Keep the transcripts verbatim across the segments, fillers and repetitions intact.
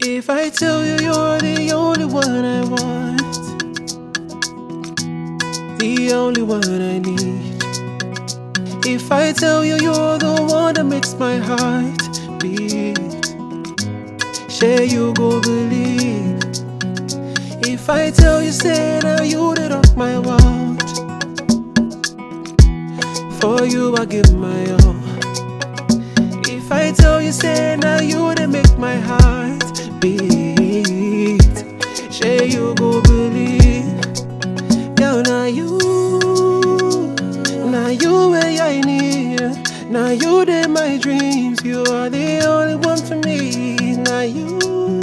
If I tell you you're the only one I want, the only one I need. If I tell you you're the one that makes my heart beat, share you go believe. If I tell you say now you the rock my world, for you I give my all. If I tell you say now you they make my heart beat, share you go believe. Girl, now you, now you where I need. Now you they my dreams. You are the only one for me. Now you,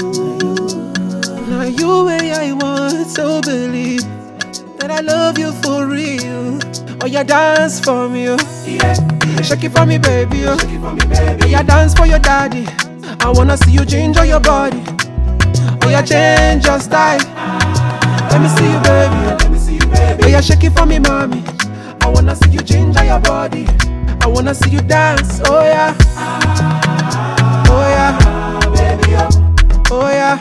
now you where I want. So believe that I love you for real. Oh, you dance for me, oh. Yeah, yeah. Shake it for me, baby, oh. Shake it for me, baby. Oh, you dance for your daddy. I wanna see you change all your body. Oh, you change your style. Let me see you, baby. Let me see you, baby. Oh, you shake it for me, mommy. I wanna see you change all your body. I wanna see you dance. Oh yeah. Oh yeah, baby, oh. Oh yeah.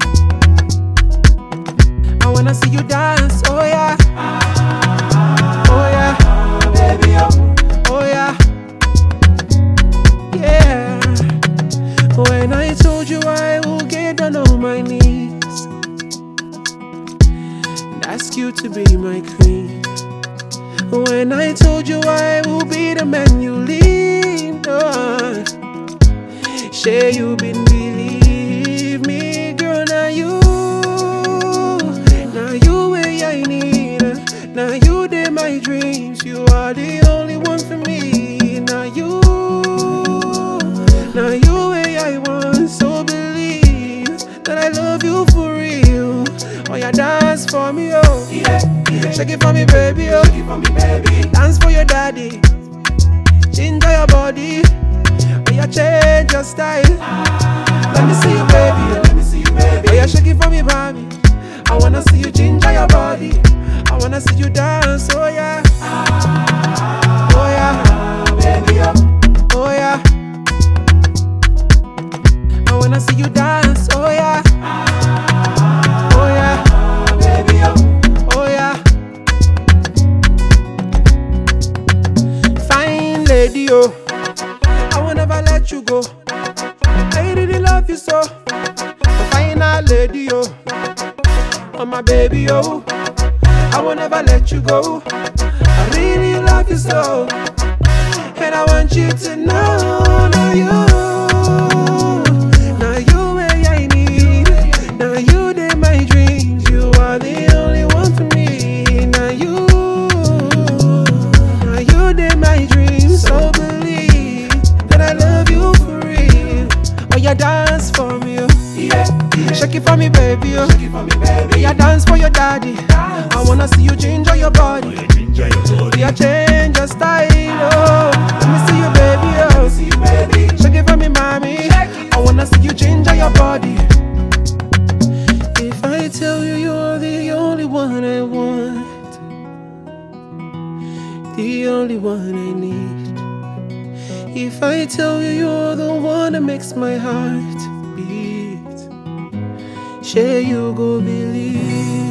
I wanna see you dance. Oh yeah. Oh yeah, baby, oh. Oh yeah. Yeah. When I told you I will get down on my knees and ask you to be my queen. When I told you I will be the man you lean on, share you been believe me, girl. Now you, now you where I need. Now you did my dreams. You are the only one for me. Now you, now you where I want. So believe that I love you for real. Oh, you dance for me, oh. Yeah, yeah. Shake it for me, baby, oh. Shake it for me, baby. Dance for your daddy. Change your body. Oh, you change your style. Ah, let me see you, baby. Let me see you, baby. Oh, you shake it for me, baby. I wanna see you change your body. I wanna see you dance. Oh yeah. Ah, oh yeah, baby, oh. Oh yeah. I wanna see you dance. Oh yeah. Oh yeah, baby, oh. Oh yeah. Fine lady, oh. I will never let you go. I really love you so. Fine lady, oh. Oh my baby, oh. I will never let you go. I really love you so. And I want you to know, now you, now you where I need. Now you did my dreams. You are the only one for me. Now you, now you did my dreams. So believe that I love you for real. Oh, you dance for me, oh. Yeah, yeah. Shake it for me, baby, oh. Shake it for me, baby. Oh, you dance for your daddy. Dance. I wanna see you change all your body. Oh, you change your body. You change your style, oh. Let me see you, baby, oh. Let me see you, baby. Shake it for me, mommy. I wanna see you change all your body. If I tell you you're the only one I want, the only one I need. If I tell you you're the one that makes my heart beat, share you go believe.